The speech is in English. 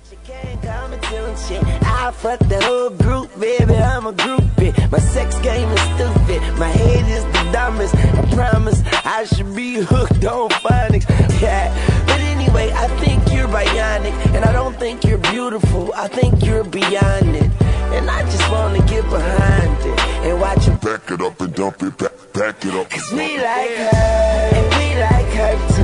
She can't come and tell shit. I fuck the whole group, baby, I'm a groupie. My sex game is stupid, my head is the dumbest. I promise I should be hooked on phonics. Yeah, but anyway, I think you're bionic, and I don't think you're beautiful, I think you're beyond it. And I just wanna get behind it and watch you back it up and dump it, back it up. Cause we like her, and we like her too.